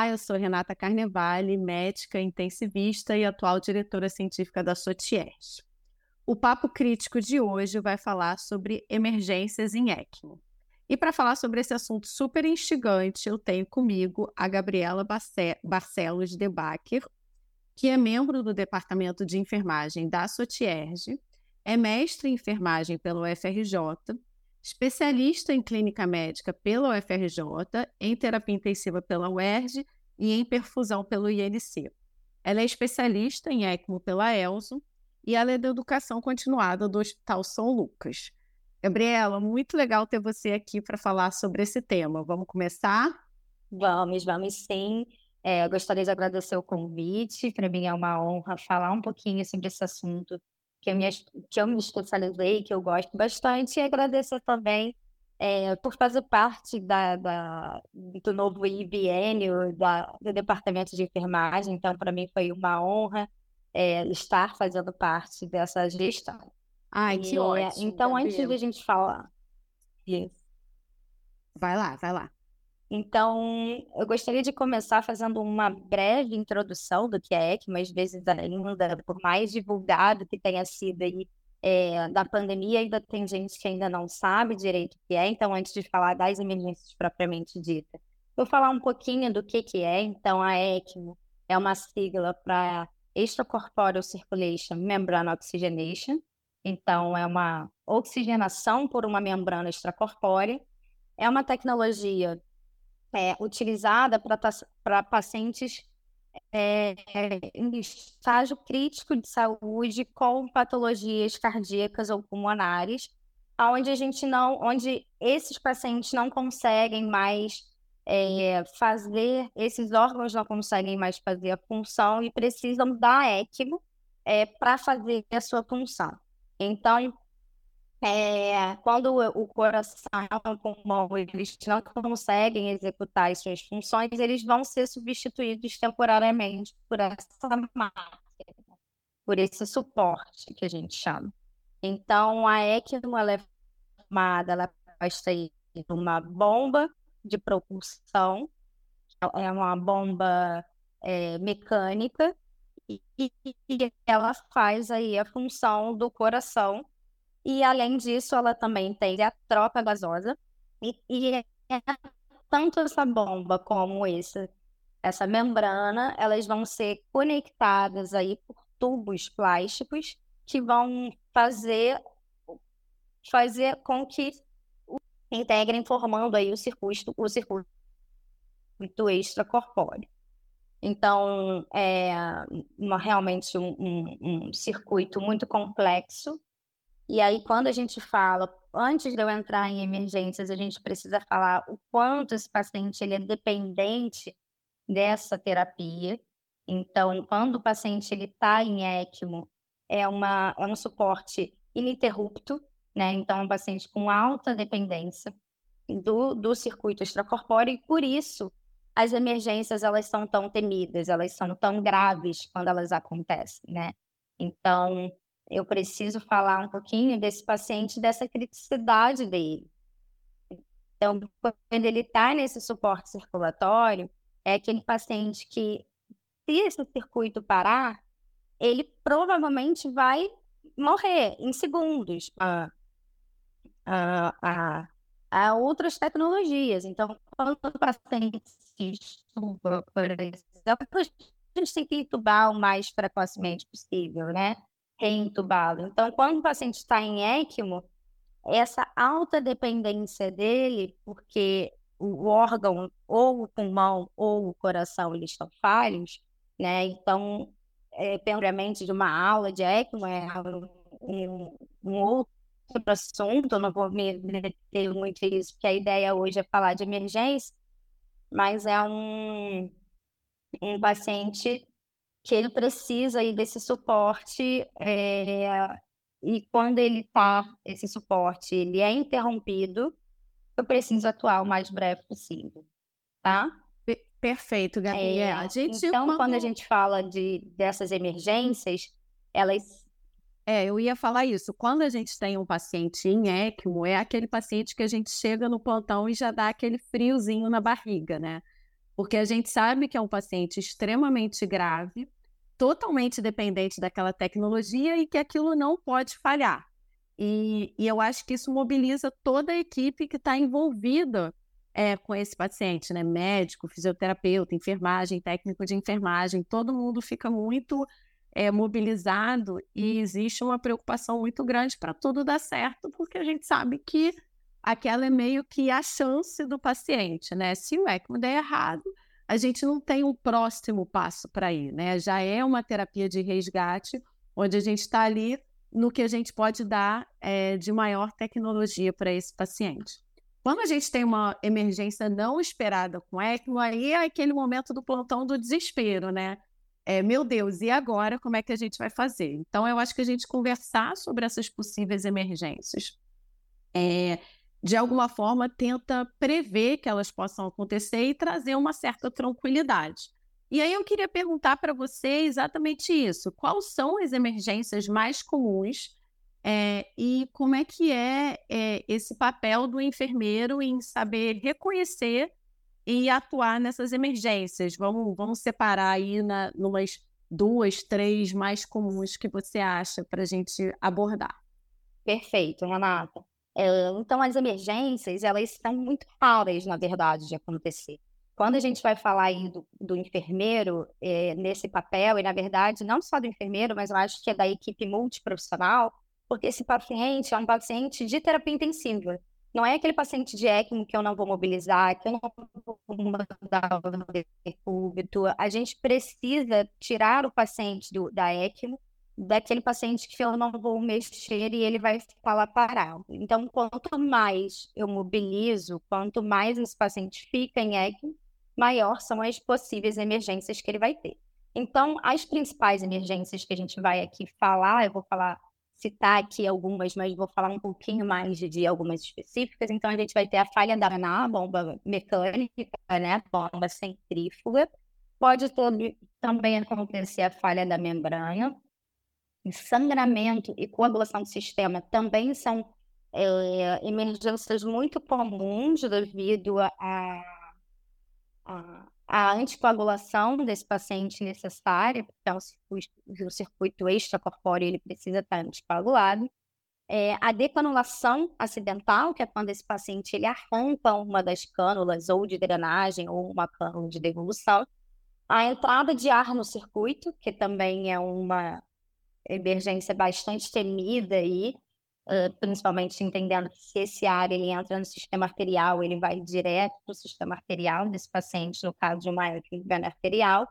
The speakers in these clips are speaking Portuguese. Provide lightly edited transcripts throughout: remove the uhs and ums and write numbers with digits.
Olá, eu sou Renata Carnevale, médica intensivista e atual diretora científica da Sotierge. O Papo Crítico de hoje vai falar sobre emergências em ECMO. E para falar sobre esse assunto super instigante, eu tenho comigo a Gabriela Barcelos de Backer, que é membro do Departamento de Enfermagem da Sotierge, é mestre em enfermagem pelo UFRJ, especialista em clínica médica pela UFRJ, em terapia intensiva pela UERJ e em perfusão pelo INC. Ela é especialista em ECMO pela ELSO e ela é da educação continuada do Hospital São Lucas. Gabriela, muito legal ter você aqui para falar sobre esse tema. Vamos começar? Vamos sim. Eu gostaria de agradecer o convite. Para mim é uma honra falar um pouquinho sobre esse assunto que eu me especializei, que eu gosto bastante, e agradecer também por fazer parte do novo biênio do Departamento de Enfermagem. Então, para mim foi uma honra estar fazendo parte dessa gestão. Ai, que ótimo, Então, antes de Gabriela. a gente falar. Isso. Vai lá, vai lá. Então, eu gostaria de começar fazendo uma breve introdução do que é ECMO, às vezes ainda, por mais divulgado que tenha sido aí, da pandemia, ainda tem gente que ainda não sabe direito o que é. Então, antes de falar das emergências propriamente dita, vou falar um pouquinho do que é. Então, a ECMO é uma sigla para Extracorporeal Circulation Membrane Oxygenation. Então, é uma oxigenação por uma membrana extracorpórea. É uma tecnologia utilizada para pacientes em estágio crítico de saúde com patologias cardíacas ou pulmonares, onde esses pacientes não conseguem mais esses órgãos não conseguem mais fazer a função e precisam da ECMO para fazer a sua função. Então, quando o coração e o pulmão eles não conseguem executar as suas funções, eles vão ser substituídos temporariamente por essa máquina, por esse suporte que a gente chama. Então, a ECMO ela é formada, ela vai sair de uma bomba de propulsão, é uma bomba mecânica, e ela faz aí a função do coração. E, além disso, ela também tem a troca gasosa. E tanto essa bomba como essa membrana, elas vão ser conectadas aí por tubos plásticos que vão fazer com que integrem, formando aí o circuito extracorpóreo. Então, realmente um circuito muito complexo. E aí, quando a gente fala, antes de eu entrar em emergências, a gente precisa falar o quanto esse paciente ele é dependente dessa terapia. Então, quando o paciente está em ECMO, é um suporte ininterrupto, né? Então, é um paciente com alta dependência do circuito extracorpóreo, e por isso as emergências elas são tão temidas, elas são tão graves quando elas acontecem, né? Então, eu preciso falar um pouquinho desse paciente, dessa criticidade dele. Então, quando ele está nesse suporte circulatório, é aquele paciente que, se esse circuito parar, ele provavelmente vai morrer em segundos a outras tecnologias. Então, quando o paciente se estuba, por exemplo, a gente tem que entubar o mais precocemente possível, né? Reintubá-lo. Então, quando o paciente está em ECMO, essa alta dependência dele, porque o órgão, ou o pulmão, ou o coração, eles estão falhos, né? Então, propriamente de uma aula de ECMO, um outro assunto, eu não vou me meter muito nisso, porque a ideia hoje é falar de emergência, mas é um paciente que ele precisa aí desse suporte, e quando esse suporte ele é interrompido, eu preciso atuar o mais breve possível, tá? Perfeito, Gabriela. Então, quando a gente fala dessas emergências, elas... Eu ia falar isso. Quando a gente tem um paciente em ECMO, é aquele paciente que a gente chega no plantão e já dá aquele friozinho na barriga, né? porque a gente sabe que é um paciente extremamente grave, totalmente dependente daquela tecnologia e que aquilo não pode falhar. E eu acho que isso mobiliza toda a equipe que está envolvida com esse paciente, né? Médico, fisioterapeuta, enfermagem, técnico de enfermagem, todo mundo fica muito mobilizado e existe uma preocupação muito grande para tudo dar certo, porque a gente sabe que aquela é meio que a chance do paciente, né? Se o ECMO der errado, a gente não tem um próximo passo para ir, né? Já é uma terapia de resgate, onde a gente está ali no que a gente pode dar de maior tecnologia para esse paciente. Quando a gente tem uma emergência não esperada com ECMO, aí é aquele momento do plantão do desespero, né? Meu Deus, e agora como é que a gente vai fazer? Então, eu acho que a gente conversar sobre essas possíveis emergências, de alguma forma, tenta prever que elas possam acontecer e trazer uma certa tranquilidade. E aí eu queria perguntar para você exatamente isso. Quais são as emergências mais comuns e como é que esse papel do enfermeiro em saber reconhecer e atuar nessas emergências? Vamos separar aí numas 2, 3 mais comuns que você acha para a gente abordar. Perfeito, Renata. Então, as emergências, elas são muito raras, na verdade, de acontecer. Quando a gente vai falar aí do enfermeiro nesse papel, e na verdade, não só do enfermeiro, mas eu acho que é da equipe multiprofissional, porque esse paciente é um paciente de terapia intensiva. Não é aquele paciente de ECMO que eu não vou mobilizar, que eu não vou mandar o decúbito. A gente precisa tirar o paciente da ECMO, daquele paciente que eu não vou mexer e ele vai ficar lá parado. Então, quanto mais eu mobilizo, quanto mais esse paciente fica em ECMO, maior são as possíveis emergências que ele vai ter. Então, as principais emergências que a gente vai aqui falar, eu vou citar aqui algumas, mas vou falar um pouquinho mais de algumas específicas. Então, a gente vai ter a falha da bomba mecânica, né, bomba centrífuga. Pode também acontecer a falha da membrana. Sangramento e coagulação do sistema também são emergências muito comuns devido a anticoagulação desse paciente necessária, então o circuito extracorpóreo ele precisa estar anticoagulado. A decanulação acidental, que é quando esse paciente ele arranca uma das cânulas ou de drenagem ou uma cânula de devolução. A entrada de ar no circuito, que também é uma emergência bastante temida aí, principalmente entendendo que se esse ar ele entra no sistema arterial, ele vai direto para o sistema arterial desse paciente, no caso de uma vena arterial.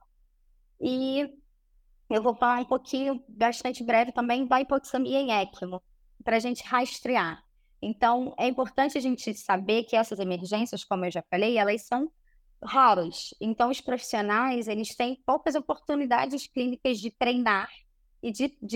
E eu vou falar um pouquinho, bastante breve também, da hipoxemia em ECMO, para a gente rastrear. Então, é importante a gente saber que essas emergências, como eu já falei, elas são raras. Então, os profissionais, eles têm poucas oportunidades clínicas de treinar e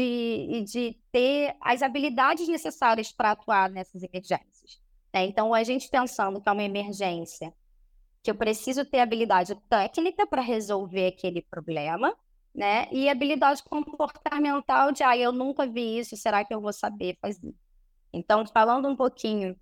de ter as habilidades necessárias para atuar nessas emergências. Então, a gente pensando que é uma emergência, que eu preciso ter habilidade técnica para resolver aquele problema, né? E habilidade comportamental de, eu nunca vi isso, será que eu vou saber fazer? Então, falando um pouquinho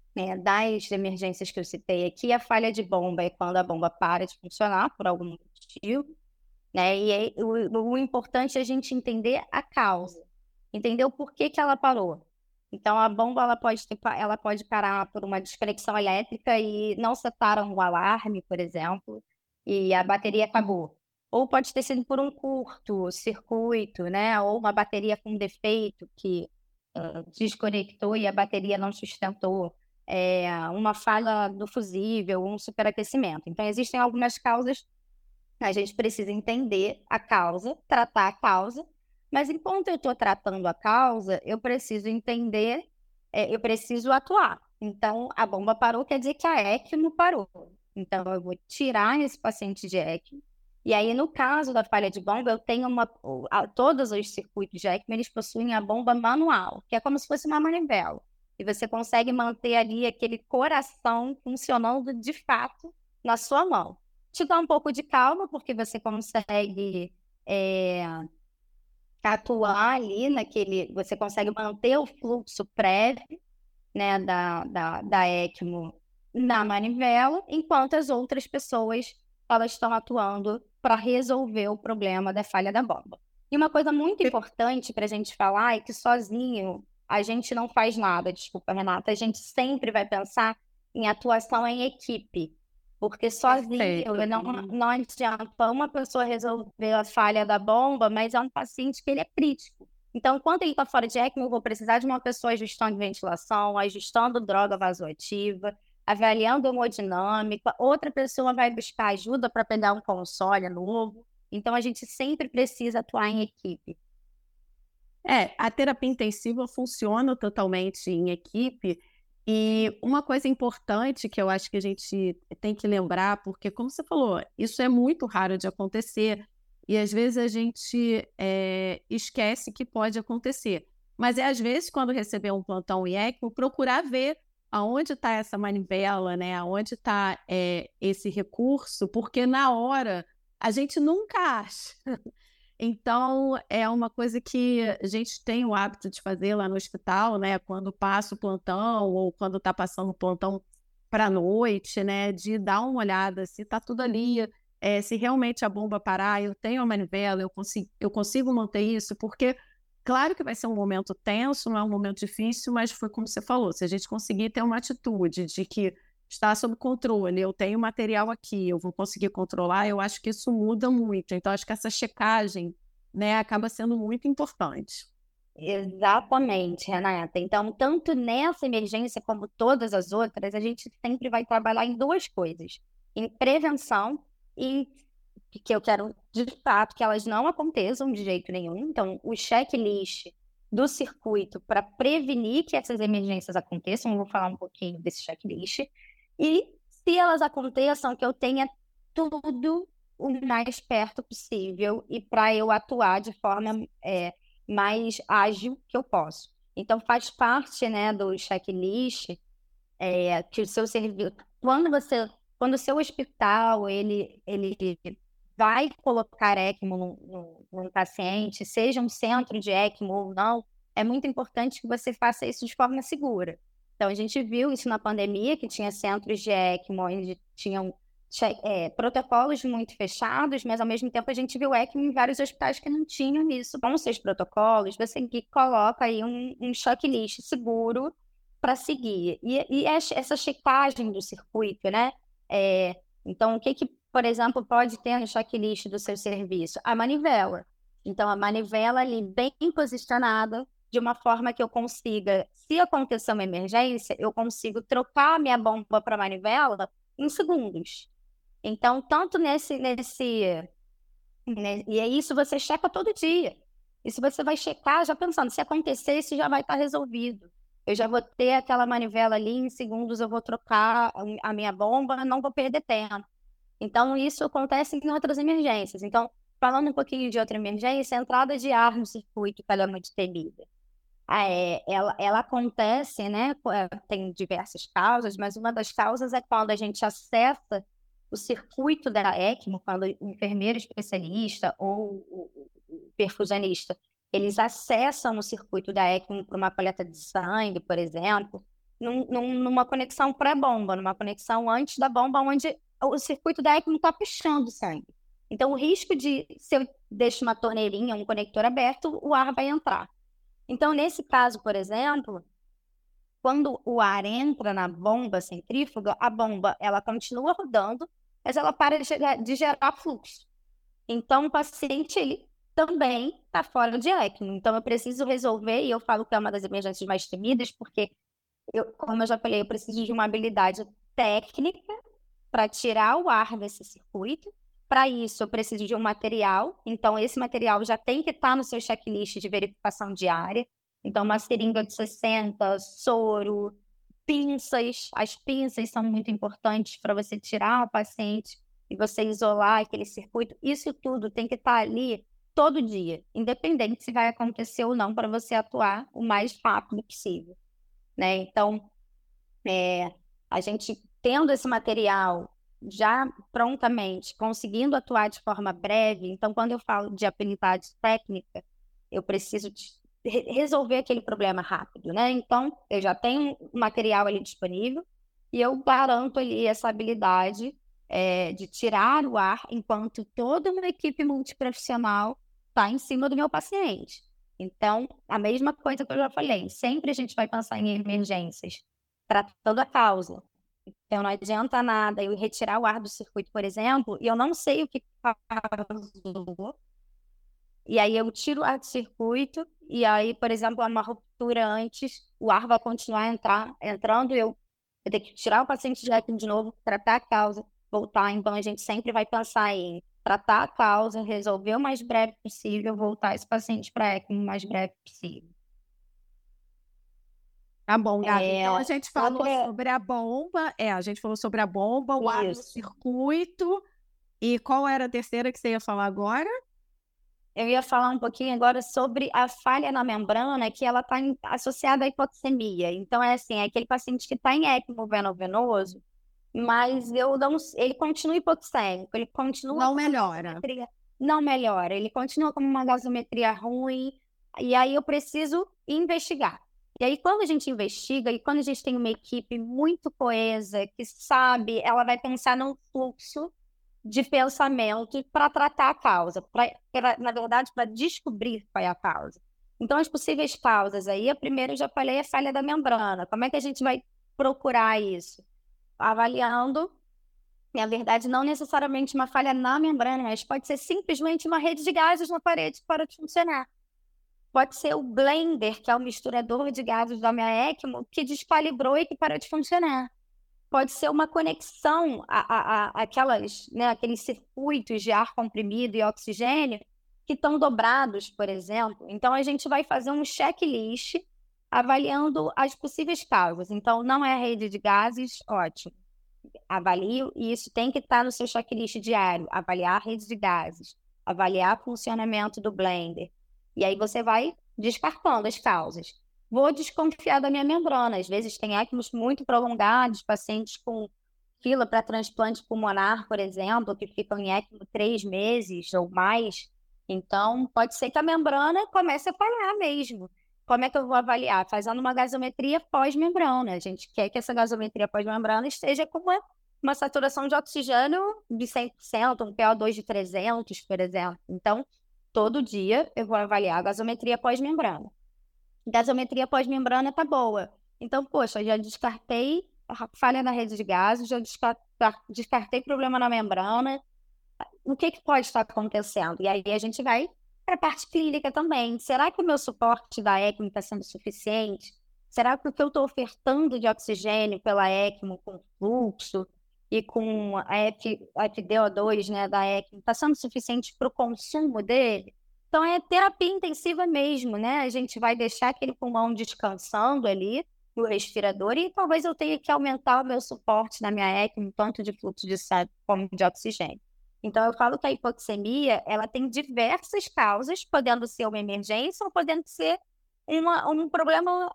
das emergências que eu citei aqui, a falha de bomba é quando a bomba para de funcionar por algum motivo, né? E o importante é a gente entender a causa, entender o porquê que ela parou. Então, a bomba ela pode parar por uma desconexão elétrica e não setaram o alarme, por exemplo, e a bateria acabou. Ou pode ter sido por um curto-circuito, né? Ou uma bateria com defeito que desconectou e a bateria não sustentou. Uma falha do fusível, um superaquecimento. Então, existem algumas causas. A gente precisa entender a causa, tratar a causa, mas enquanto eu estou tratando a causa, eu preciso entender, eu preciso atuar. Então, a bomba parou, quer dizer que a ECMO parou. Então, eu vou tirar esse paciente de ECMO. E aí, no caso da falha de bomba, eu tenho todos os circuitos de ECMO, eles possuem a bomba manual, que é como se fosse uma manivela. E você consegue manter ali aquele coração funcionando de fato na sua mão. Te dá um pouco de calma, porque você consegue atuar ali você consegue manter o fluxo prévio, né, da ECMO na manivela, enquanto as outras pessoas elas estão atuando para resolver o problema da falha da bomba. E uma coisa muito importante para a gente falar é que sozinho a gente não faz nada, desculpa, Renata, a gente sempre vai pensar em atuação em equipe, porque sozinho não adianta uma pessoa resolver a falha da bomba, mas é um paciente que ele é crítico. Então, enquanto ele está fora de ECMO, eu vou precisar de uma pessoa ajustando ventilação, ajustando droga vasoativa, avaliando hemodinâmica, outra pessoa vai buscar ajuda para pegar um console novo. Então, a gente sempre precisa atuar em equipe. A terapia intensiva funciona totalmente em equipe, e uma coisa importante que eu acho que a gente tem que lembrar, porque como você falou, isso é muito raro de acontecer, e às vezes a gente esquece que pode acontecer. Mas às vezes, quando receber um plantão em ECMO, procurar ver aonde está essa manivela, né? Aonde está esse recurso, porque na hora a gente nunca acha. Então, é uma coisa que a gente tem o hábito de fazer lá no hospital, né? Quando passa o plantão ou quando está passando o plantão para a noite, né? De dar uma olhada se está tudo ali, se realmente a bomba parar, eu tenho a manivela, eu consigo manter isso, porque claro que vai ser um momento tenso, não é um momento difícil, mas foi como você falou, se a gente conseguir ter uma atitude de que está sob controle, eu tenho material aqui, eu vou conseguir controlar, eu acho que isso muda muito. Então, acho que essa checagem, né, acaba sendo muito importante. Exatamente, Renata. Então, tanto nessa emergência como todas as outras, a gente sempre vai trabalhar em duas coisas: em prevenção e que eu quero, de fato, que elas não aconteçam de jeito nenhum. Então, o checklist do circuito para prevenir que essas emergências aconteçam, eu vou falar um pouquinho desse checklist. E, se elas aconteçam, que eu tenha tudo o mais perto possível e para eu atuar de forma mais ágil que eu posso. Então, faz parte, né, do checklist que o seu serviço... Quando o seu hospital ele vai colocar ECMO num paciente, seja um centro de ECMO ou não, é muito importante que você faça isso de forma segura. Então, a gente viu isso na pandemia, que tinha centros de ECMO onde tinham protocolos muito fechados, mas ao mesmo tempo a gente viu ECMO em vários hospitais que não tinham isso. Com os seus protocolos, você coloca aí um checklist seguro para seguir. E essa checagem do circuito, né? Então, o que, por exemplo, pode ter no checklist do seu serviço? A manivela. Então, a manivela ali bem posicionada, de uma forma que eu consiga, se acontecer uma emergência, eu consigo trocar a minha bomba para a manivela em segundos. Então, tanto e é isso você checa todo dia. Isso você vai checar já pensando, se acontecer, isso já vai estar resolvido. Eu já vou ter aquela manivela ali, em segundos eu vou trocar a minha bomba, não vou perder tempo. Então, isso acontece em outras emergências. Então, falando um pouquinho de outra emergência, a entrada de ar no circuito, que ela é muito temida. Ela acontece, né? Tem diversas causas, mas uma das causas é quando a gente acessa o circuito da ECMO, quando o enfermeiro especialista ou o perfusionista, eles acessam o circuito da ECMO para uma coleta de sangue, por exemplo, numa conexão pré-bomba, numa conexão antes da bomba, onde o circuito da ECMO está puxando sangue. Então, o risco de, se eu deixo uma torneirinha, um conector aberto, o ar vai entrar. Então, nesse caso, por exemplo, quando o ar entra na bomba centrífuga, a bomba ela continua rodando, mas ela para de gerar fluxo. Então, o paciente ele também está fora de ECMO. Então, eu preciso resolver, e eu falo que é uma das emergências mais temidas, porque, como eu já falei, eu preciso de uma habilidade técnica para tirar o ar desse circuito. Para isso, eu preciso de um material. Então, esse material já tem que estar no seu checklist de verificação diária. Então, uma seringa de 60, soro, pinças. As pinças são muito importantes para você tirar o paciente e você isolar aquele circuito. Isso tudo tem que estar ali todo dia, independente se vai acontecer ou não, para você atuar o mais rápido possível, né? Então, a gente tendo esse material já prontamente, conseguindo atuar de forma breve. Então, quando eu falo de habilidade técnica, eu preciso resolver aquele problema rápido, né? Então, eu já tenho o material ali disponível e eu garanto ali essa habilidade de tirar o ar enquanto toda uma equipe multiprofissional está em cima do meu paciente. Então, a mesma coisa que eu já falei, sempre a gente vai pensar em emergências, tratando a causa. Então, não adianta nada eu retirar o ar do circuito, por exemplo, e eu não sei o que causou. E aí eu tiro o ar do circuito, e aí, por exemplo, há uma ruptura antes, o ar vai continuar entrando, eu vou ter que tirar o paciente de ECMO de novo, tratar a causa, voltar. Então, a gente sempre vai pensar em tratar a causa, resolver o mais breve possível, voltar esse paciente para ECMO o mais breve possível. Tá bom, Gabi. Então a gente falou outra... sobre a bomba. A gente falou sobre a bomba, o ar no Isso. circuito. E qual era a terceira que você ia falar agora? Eu ia falar um pouquinho agora sobre a falha na membrana, que ela está associada à hipoxemia. Então, é assim, é aquele paciente que está em ECMO veno-venoso, mas ele continua hipoxêmico, ele continua Não com uma melhora. gasometria, não melhora, ele continua com uma gasometria ruim, e aí eu preciso investigar. E aí, quando a gente investiga, e quando a gente tem uma equipe muito coesa, que sabe, ela vai pensar num fluxo de pensamento para tratar a causa, na verdade, para descobrir qual é a causa. Então, as possíveis causas aí, a primeira eu já falei, é a falha da membrana. Como é que a gente vai procurar isso? Avaliando, na verdade, não necessariamente uma falha na membrana, mas pode ser simplesmente uma rede de gases na parede que para de funcionar. Pode ser o blender, que é o misturador de gases da minha ECMO, que descalibrou e que parou de funcionar. Pode ser uma conexão aqueles circuitos de ar comprimido e oxigênio que estão dobrados, por exemplo. Então, a gente vai fazer um checklist avaliando as possíveis causas. Então, não é a rede de gases, ótimo. Avalio, e isso tem que estar no seu checklist diário. Avaliar a rede de gases, avaliar o funcionamento do blender. E aí você vai descartando as causas. Vou desconfiar da minha membrana. Às vezes tem ECMOs muito prolongados, pacientes com fila para transplante pulmonar, por exemplo, que ficam em ECMO 3 meses ou mais. Então, pode ser que a membrana comece a falhar mesmo. Como é que eu vou avaliar? Fazendo uma gasometria pós-membrana. A gente quer que essa gasometria pós-membrana esteja com uma saturação de oxigênio de 100%, um PO2 de 300, por exemplo. Então, todo dia eu vou avaliar a gasometria pós-membrana. Gasometria pós-membrana tá boa. Então, poxa, já descartei a falha na rede de gases, já descartei problema na membrana. O que pode estar acontecendo? E aí a gente vai para a parte clínica também. Será que o meu suporte da ECMO está sendo suficiente? Será que o que eu estou ofertando de oxigênio pela ECMO com fluxo e com a FDO2, né, da ECMO está sendo suficiente para o consumo dele? Então, é terapia intensiva mesmo, né? A gente vai deixar aquele pulmão descansando ali no respirador e talvez eu tenha que aumentar o meu suporte na minha ECMO, tanto de fluxo de sangue como de oxigênio. Então, eu falo que a hipoxemia, ela tem diversas causas, podendo ser uma emergência ou podendo ser um problema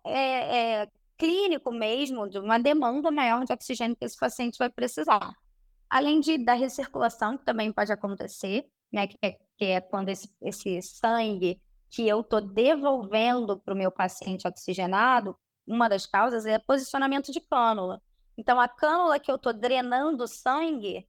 clínico mesmo, de uma demanda maior de oxigênio que esse paciente vai precisar. Além da recirculação, que também pode acontecer, né, que é quando esse sangue que eu estou devolvendo para o meu paciente oxigenado, uma das causas é posicionamento de cânula. Então, a cânula que eu estou drenando sangue,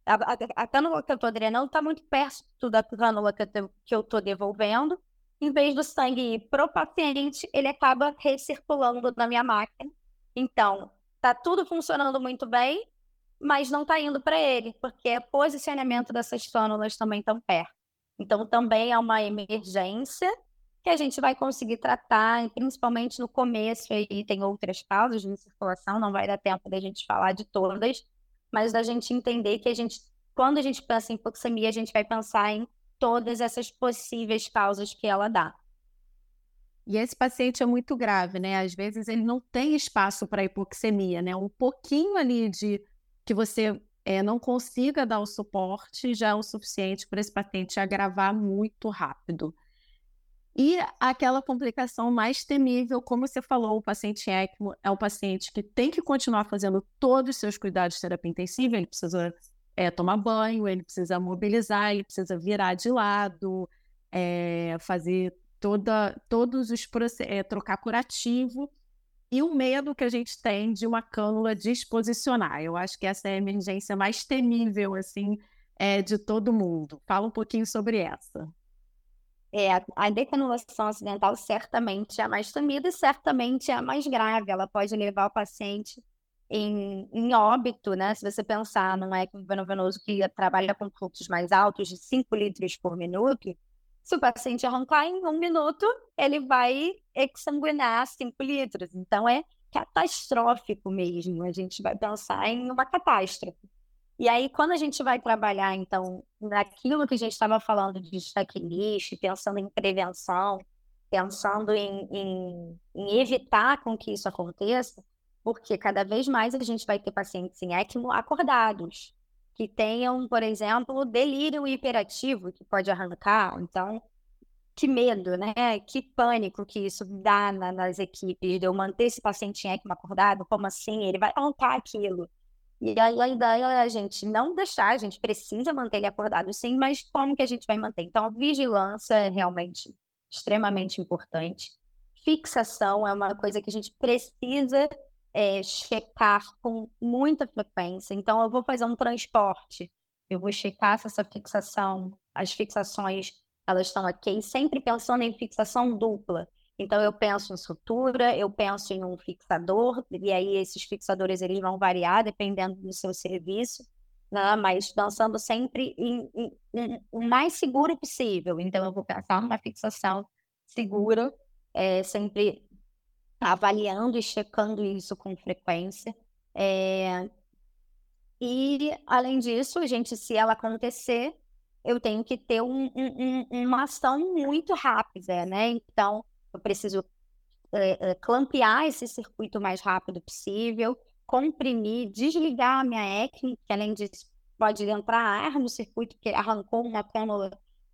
a cânula que eu estou drenando está muito perto da cânula que eu estou devolvendo. Em vez do sangue ir para o paciente, ele acaba recirculando na minha máquina. Então, está tudo funcionando muito bem, mas não está indo para ele, porque o posicionamento dessas cânulas também estão perto. Então, também é uma emergência que a gente vai conseguir tratar, principalmente no começo, aí tem outras causas de circulação, não vai dar tempo da gente falar de todas, mas da gente entender que quando a gente pensa em hipoxemia, a gente vai pensar em todas essas possíveis causas que ela dá. E esse paciente é muito grave, né? Às vezes ele não tem espaço para hipoxemia, né? Um pouquinho ali de que você não consiga dar o suporte já é o suficiente para esse paciente agravar muito rápido. E aquela complicação mais temível, como você falou, o paciente ECMO é um paciente que tem que continuar fazendo todos os seus cuidados de terapia intensiva, ele precisa tomar banho, ele precisa mobilizar, ele precisa virar de lado, fazer todos os processos, trocar curativo. e o medo que a gente tem de uma cânula desposicionar. Eu acho que essa é a emergência mais temível, assim, de todo mundo. Fala um pouquinho sobre essa. A decanulação acidental certamente é a mais temida e certamente é a mais grave. Ela pode levar o paciente em óbito, né? Se você pensar num ECMO veno-venoso que trabalha com fluxos mais altos, de 5 litros por minuto, se o paciente arrancar em 1 minuto, ele vai exsanguinar 5 litros. Então, é catastrófico mesmo. A gente vai pensar em uma catástrofe. E aí, quando a gente vai trabalhar, então, naquilo que a gente estava falando de checklist, pensando em prevenção, pensando em evitar com que isso aconteça, porque cada vez mais a gente vai ter pacientes em ECMO acordados, que tenham, por exemplo, delírio hiperativo, que pode arrancar. Então, que medo, né? Que pânico que isso dá nas equipes, de eu manter esse paciente em ECMO acordado, como assim? Ele vai arrancar aquilo. E aí a ideia é a gente não deixar, a gente precisa manter ele acordado sim, mas como que a gente vai manter? Então, a vigilância é realmente extremamente importante. Fixação é uma coisa que a gente precisa checar com muita frequência. Então, eu vou fazer um transporte, eu vou checar se essa fixação, as fixações, elas estão ok, sempre pensando em fixação dupla. Então, eu penso em sutura, eu penso em um fixador, e aí esses fixadores eles vão variar dependendo do seu serviço, né? Mas pensando sempre em o mais seguro possível. Então, eu vou pensar numa fixação segura, sempre avaliando e checando isso com frequência. E, além disso, gente, se ela acontecer, eu tenho que ter uma ação muito rápida, né? Então, eu preciso clampear esse circuito o mais rápido possível, comprimir, desligar a minha ECMO, que além disso pode entrar ar no circuito, porque arrancou uma cânula,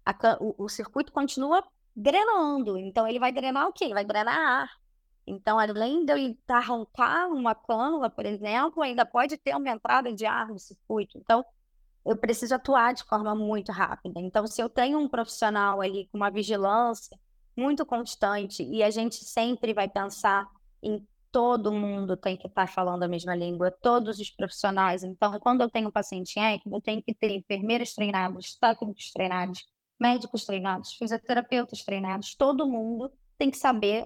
o circuito continua drenando, então ele vai drenar o quê? Ele vai drenar ar. Então, além de eu arrancar uma cânula, por exemplo, ainda pode ter uma entrada de ar no circuito. Então, eu preciso atuar de forma muito rápida. Então, se eu tenho um profissional ali com uma vigilância muito constante e a gente sempre vai pensar em todo mundo tem que estar falando a mesma língua, todos os profissionais. Então, quando eu tenho um paciente em ECMO, eu tenho que ter enfermeiros treinados, técnicos treinados, médicos treinados, fisioterapeutas treinados, todo mundo tem que saber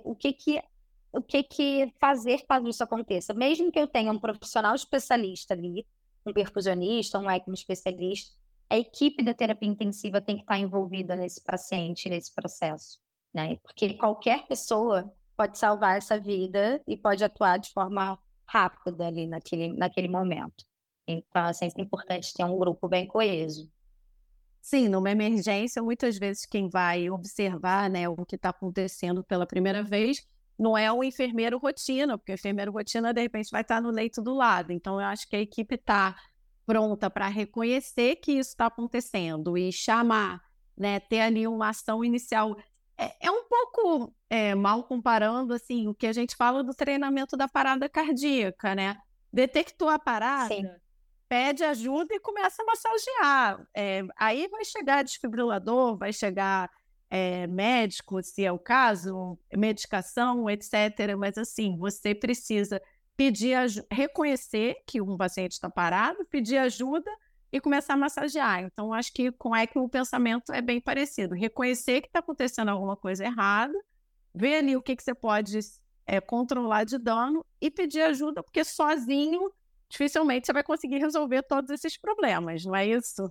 o que fazer caso isso aconteça. Mesmo que eu tenha um profissional especialista ali, um perfusionista, um ECMO especialista, a equipe da terapia intensiva tem que estar envolvida nesse paciente, nesse processo, né? Porque qualquer pessoa pode salvar essa vida e pode atuar de forma rápida ali naquele momento. Então, é sempre importante ter um grupo bem coeso. Sim, numa emergência, muitas vezes quem vai observar, né, o que está acontecendo pela primeira vez não é o enfermeiro rotina, porque o enfermeiro rotina, de repente, vai estar no leito do lado. Então, eu acho que a equipe está pronta para reconhecer que isso está acontecendo e chamar, né, ter ali uma ação inicial. É um pouco mal comparando assim, o que a gente fala do treinamento da parada cardíaca, né? Detectou a Sim. parada, pede ajuda e começa a massagear. Aí vai chegar desfibrilador, vai chegar médico, se é o caso, medicação, etc. Mas assim, você precisa reconhecer que um paciente está parado, pedir ajuda e começar a massagear. Então, acho que com ECMO o pensamento é bem parecido. Reconhecer que está acontecendo alguma coisa errada, ver ali o que você pode controlar de dano e pedir ajuda, porque sozinho dificilmente você vai conseguir resolver todos esses problemas, não é isso?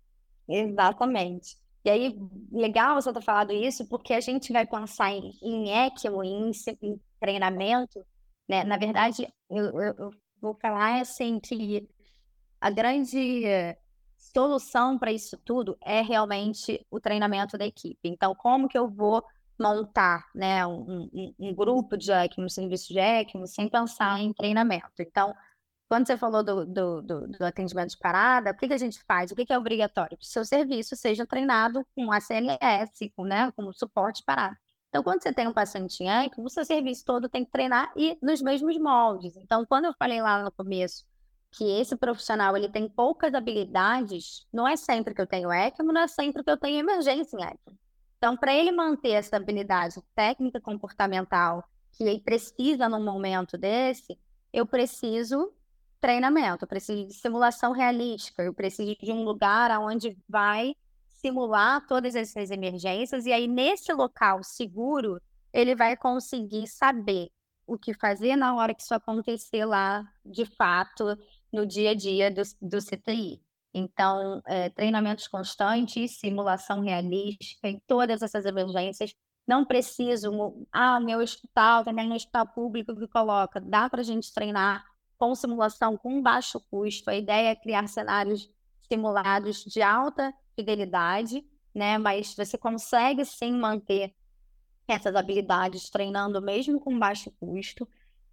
Exatamente. E aí, legal você ter falado isso, porque a gente vai pensar em ECMO, em treinamento, né? Na verdade, eu vou falar assim que a grande solução para isso tudo é realmente o treinamento da equipe. Então, como que eu vou montar, né, um grupo de ECMO, um serviço de ECMO, sem pensar em treinamento? Então, quando você falou do atendimento de parada, o que a gente faz? O que é obrigatório? Que o seu serviço seja treinado com ACLS, com suporte de parada. Então, quando você tem um paciente em ECMO, o seu serviço todo tem que treinar e nos mesmos moldes. Então, quando eu falei lá no começo que esse profissional ele tem poucas habilidades, não é sempre que eu tenho ECMO, não é sempre que eu tenho emergência em ECMO. Então, para ele manter essa habilidade técnica comportamental que precisa num momento desse, eu preciso treinamento, eu preciso de simulação realística, eu preciso de um lugar onde vai simular todas essas emergências, e aí nesse local seguro, ele vai conseguir saber o que fazer na hora que isso acontecer lá, de fato, no dia a dia do CTI. Então, treinamentos constantes, simulação realística em todas essas emergências. Não preciso, meu hospital, também no hospital público que coloca. Dá para a gente treinar com simulação, com baixo custo. A ideia é criar cenários simulados de alta fidelidade, né? Mas você consegue sim manter essas habilidades treinando mesmo com baixo custo.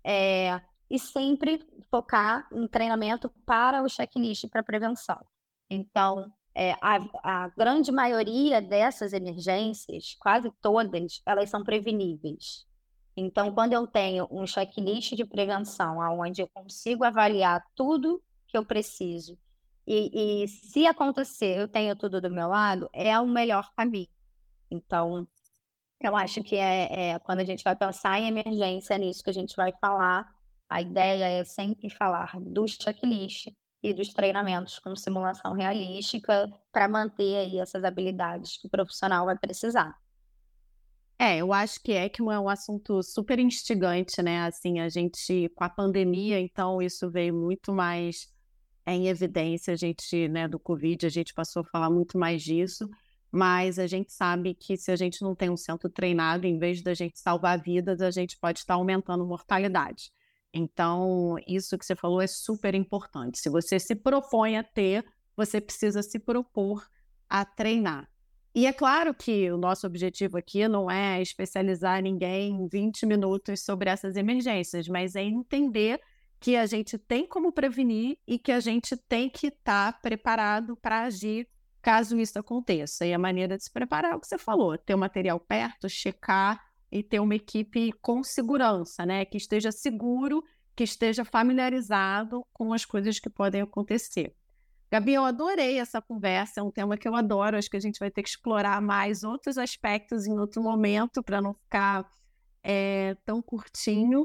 E sempre focar em treinamento para o checklist para prevenção. Então, a grande maioria dessas emergências, quase todas, elas são preveníveis. Então, quando eu tenho um checklist de prevenção, onde eu consigo avaliar tudo que eu preciso, e se acontecer, eu tenho tudo do meu lado, é o melhor caminho. Então, eu acho que quando a gente vai pensar em emergência, é nisso que a gente vai falar. A ideia é sempre falar do checklist e dos treinamentos com simulação realística para manter aí essas habilidades que o profissional vai precisar. Eu acho que ECMO é um assunto super instigante, né, assim, a gente com a pandemia, então isso veio muito mais em evidência, a gente, né, do Covid, a gente passou a falar muito mais disso, mas a gente sabe que se a gente não tem um centro treinado, em vez da gente salvar vidas, a gente pode estar aumentando mortalidade. Então, isso que você falou é super importante. Se você se propõe a ter, você precisa se propor a treinar. E é claro que o nosso objetivo aqui não é especializar ninguém em 20 minutos sobre essas emergências, mas é entender que a gente tem como prevenir e que a gente tem que estar preparado para agir caso isso aconteça. E a maneira de se preparar é o que você falou, ter o material perto, checar e ter uma equipe com segurança, né? Que esteja seguro, que esteja familiarizado com as coisas que podem acontecer. Gabi, eu adorei essa conversa, é um tema que eu adoro, acho que a gente vai ter que explorar mais outros aspectos em outro momento para não ficar tão curtinho.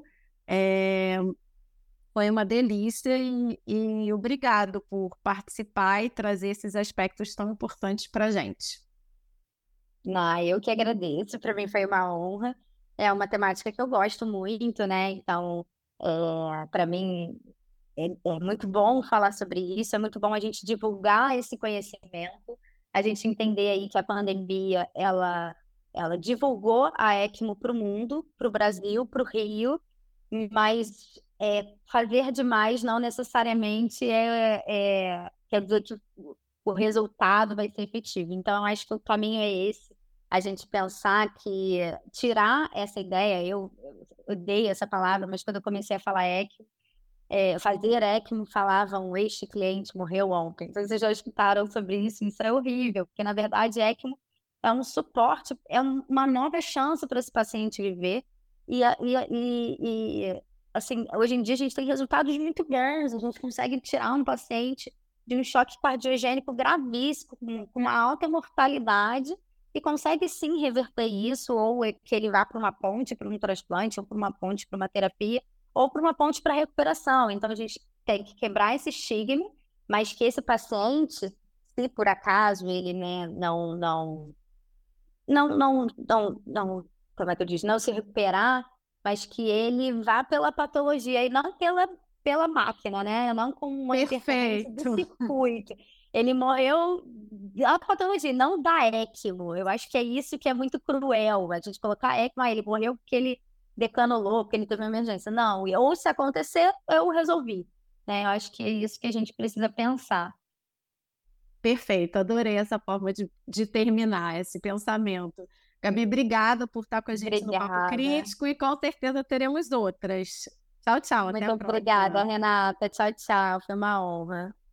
Foi uma delícia e obrigado por participar e trazer esses aspectos tão importantes para a gente. Eu que agradeço, para mim foi uma honra. É uma temática que eu gosto muito, né? Então, para mim é muito bom falar sobre isso, é muito bom a gente divulgar esse conhecimento, a gente entender aí que a pandemia, ela divulgou a ECMO para o mundo, para o Brasil, para o Rio, mas fazer demais não necessariamente quer dizer que o resultado vai ser efetivo. Então, eu acho que o caminho é esse, a gente pensar que tirar essa ideia, eu odeio essa palavra, mas quando eu comecei a falar ECMO, fazer ECMO falavam, este cliente morreu ontem. Então, vocês já escutaram sobre isso é horrível, porque na verdade ECMO é um suporte, é uma nova chance para esse paciente viver, assim, hoje em dia a gente tem resultados muito bons, a gente consegue tirar um paciente de um choque cardiogênico gravíssimo, com uma alta mortalidade, e consegue sim reverter isso, ou que ele vá para uma ponte, para um transplante, ou para uma ponte, para uma terapia, ou para uma ponte para recuperação. Então a gente tem que quebrar esse estigma, mas que esse paciente, se por acaso ele, né, como é que eu digo, não se recuperar, mas que ele vá pela patologia e não pela máquina, né? Não com uma interferência do circuito. Ele morreu da patologia, não da ECMO. Eu acho que é isso que é muito cruel, a gente colocar ECMO, ele morreu porque ele decanulou, porque ele teve uma emergência. Não, ou se acontecer, eu resolvi. Né? Eu acho que é isso que a gente precisa pensar. Perfeito, adorei essa forma de terminar esse pensamento. Gabi, obrigada por estar com a gente no Papo Crítico e com certeza teremos outras. Tchau, tchau. Muito obrigada, Renata. Tchau, tchau. Foi uma honra.